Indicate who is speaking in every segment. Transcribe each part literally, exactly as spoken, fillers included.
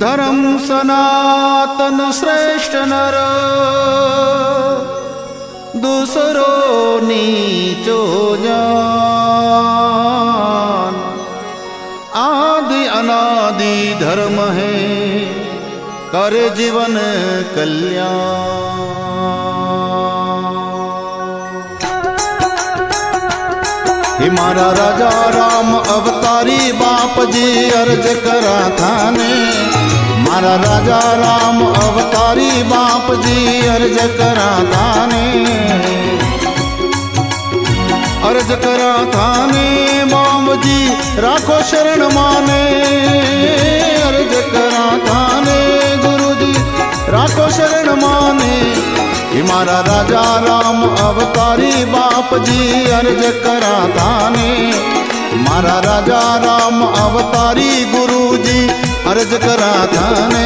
Speaker 1: धर्म सनातन श्रेष्ठ नर, दूसरो नीचो जान। आदि अनादि धर्म है, करे जीवन कल्याण। हे मारा राजा राम अवतारी बाप जी अर्ज करा थाने। मारा राजा राम अवतारी बाप जी अर्ज करा थाने। अर्ज करा थाने बाप जी राखो शरण माने। अर्ज करा थाने गुरु जी राखो शरण माने। मारा राजा राम अवतारी बाप जी अर्ज करा थाने। मारा राजा राम अवतारी गुरु जी अर्ज करा थाने।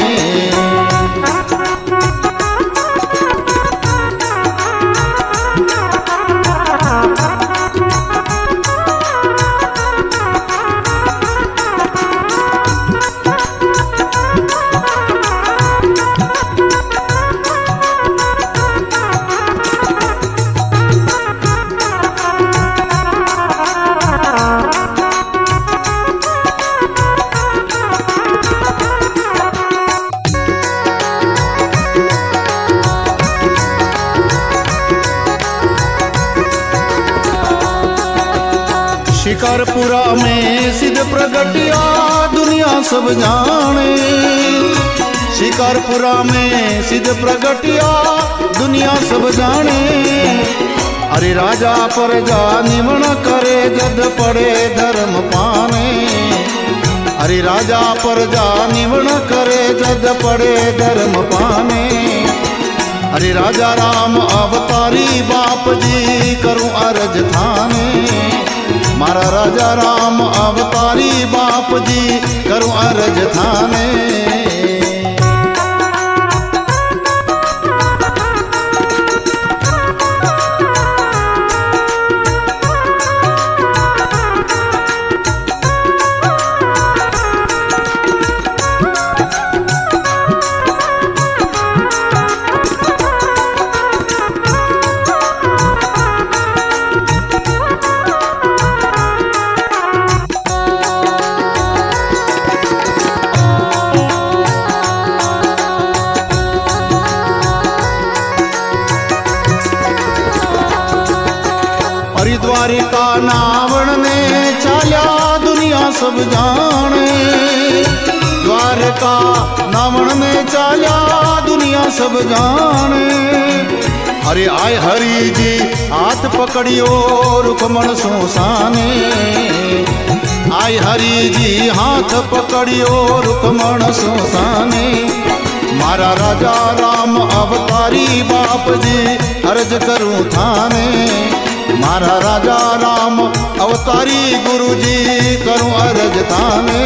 Speaker 1: शिकारपुरा में सिद्ध प्रगटिया दुनिया सब जाने। शिकारपुरा में सिद्ध प्रगटिया दुनिया सब जाने। अरे राजा प्रजा निमण करे जद पड़े धर्म पाने। अरे राजा प्रजा निमण करे जद पड़े धर्म पाने। अरे राजा राम अवतारी बाप जी करूं अर्ज थाने। मारा राजा राम अवतारी बाप जी करूं अर्ज थाने। द्वारिका नावण ने चाल्या दुनिया सब जाने। द्वारका नावण ने चाल्या दुनिया सब जाने। अरे आय हरि जी हाथ पकड़ियो रुकमण सोसाने। आय हरि जी हाथ पकड़ियो रुकमण सोसाने। मारा राजा राम अवतारी बाप जी अर्ज करूं थाने। मारा राजा राम अवतारी गुरु जी करूं अर्ज थाने।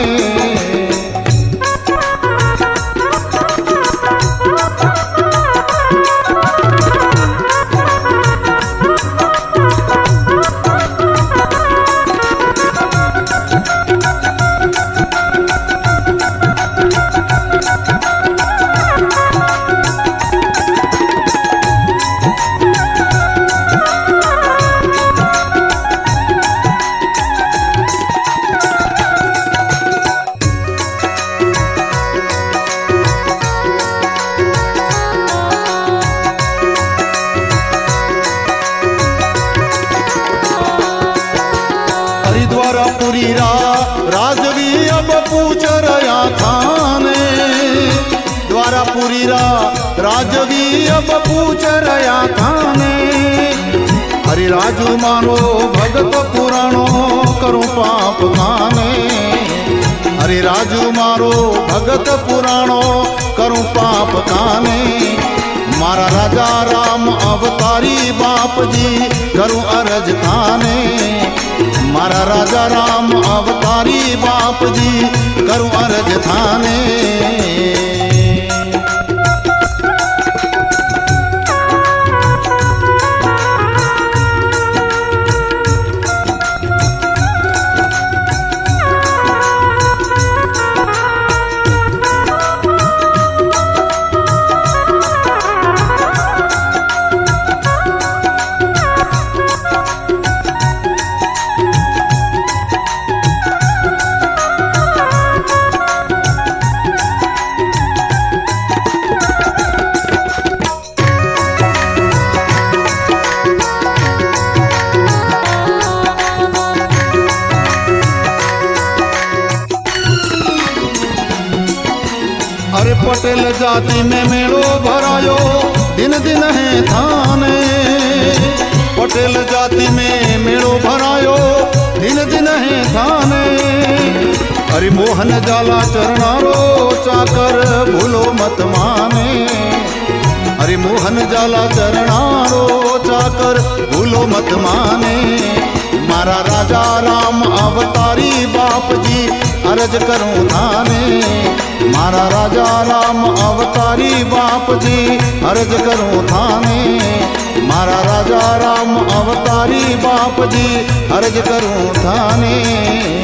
Speaker 1: द्वारापुरी रा राजवी अब पूछ रया थाने। द्वारापुरी रा राजवी अब पूछ रया थाने। हरि राजू मानो भगत पुराणो करूं पाप खाने। हरि राजू मारो भगत पुराणो करूं पाप खाने। मारा राजा राम अवतारी बाप जी करूं अर्ज थाने। मारा राजा राम अवतारी बाप जी करूं अर्ज थाने। पटेल जाति में मेड़ो भरायो दिन दिन है थाने। पटेल जाति में मेड़ो भरायो दिन दिन है थाने। हरि मोहन जाला चरणारो चाकर भूलो मत माने। हरि मोहन जाला चरणारो चाकर भूलो मत माने। मारा राजा राम अवतारी बाप जी अर्ज करूं थाने। मारा राजा राम अवतारी बाप जी अर्ज करूं थाने। मारा राजा राम अवतारी बाप जी अर्ज करूं थाने।